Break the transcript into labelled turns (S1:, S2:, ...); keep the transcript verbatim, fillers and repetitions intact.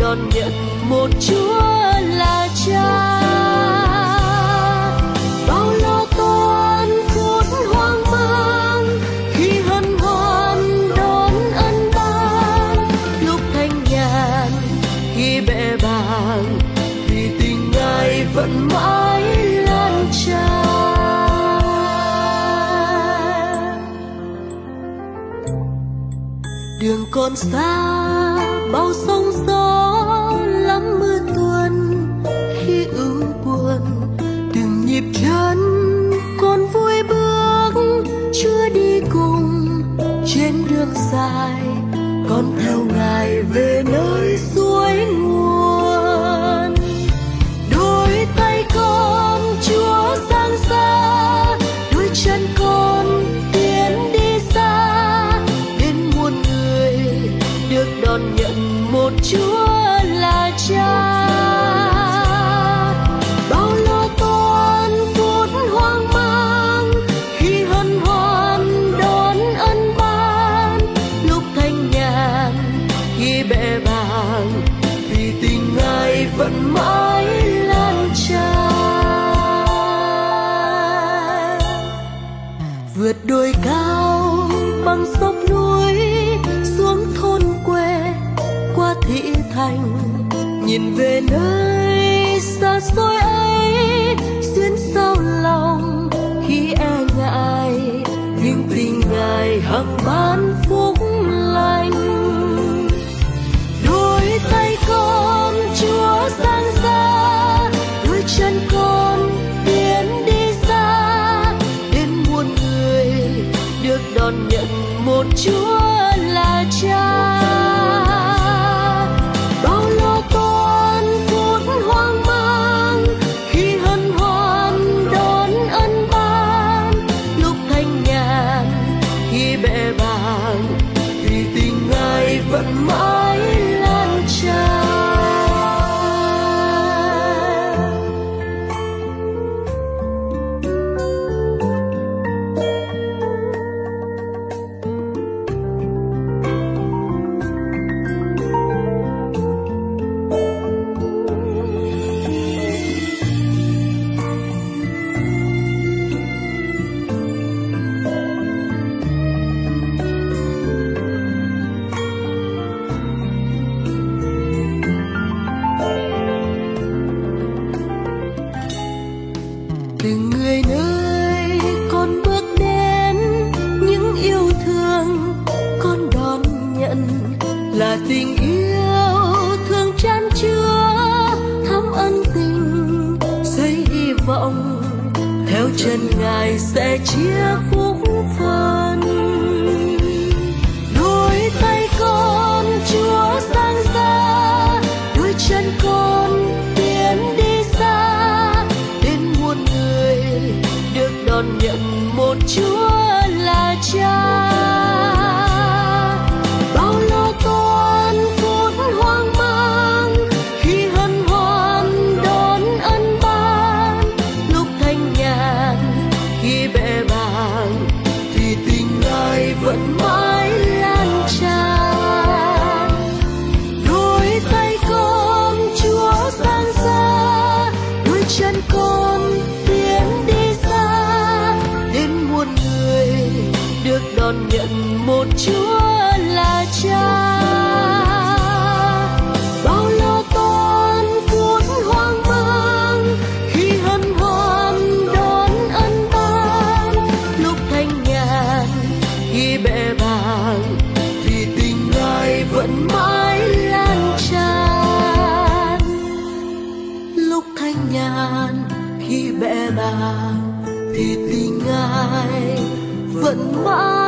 S1: đón nhận một Chúa là Cha. Bao lo toan phút hoang mang khi hân hoan đón ân ban, lúc thanh nhàn khi bẽ bàng thì tình Ngài vẫn mãi lan tràn. Đường còn xa bao sóng gió lắm mưa tuôn, khi ưu buồn từng nhịp chân con vui bước. Chúa đi cùng trên đường dài, con theo Ngài về nơi suối nguồn. Đôi tay con Chúa giang xa, đôi chân con tiến đi xa, đến muôn người được đón nhận một Chúa là Cha. Bao lo toan phút hoang mang khi hân hoan đón ân ban, lúc thanh nhàn khi bẽ bàng thì tình Ngài vẫn mãi lan tràn. Vượt đồi cao băng dốc núi, xuống thôn quê qua thị thành, nhìn về nơi xa xôi ấy xuyên sao lòng khi e ngại, nhưng tình Ngài hằng ban phúc lành. Đôi tay con Chúa giang ra, đôi chân con tiến đi xa, đến muôn người được đón nhận một Chúa là Cha. Bao lo toan phút hoang mang khi hân hoan đón ân ban, lúc thanh nhàn khi bẽ bàng thì tình Ngài vẫn mãi lan tràn. Từng người nơi con bước đến, những yêu thương con đón nhận là tình yêu thương chan chứa, thắm ân tình xây hy vọng, theo chân Ngài sẽ chia phúc phần. Đôi tay con Chúa giang ra, đôi chân con tiến đi xa, đến muôn người được đón nhận một Chúa là Cha. Bao lo toan phút hoang mang khi hân hoan đón ân ban, lúc thanh nhàn khi bẽ bàng thì tình Ngài vẫn mãi lan tràn. Đôi tay con Chúa giang ra, đôi chân con tiến đi xa, đến muôn người được đón nhận một Chúa là Cha. Bao lo toan phút hoang mang khi hân hoan đón ân ban, lúc thanh nhàn khi bẽ bàng thì tình Ngài vẫn mãi lan tràn. Lúc thanh nhàn khi bẽ bàng thì tình Ngài vẫn mãi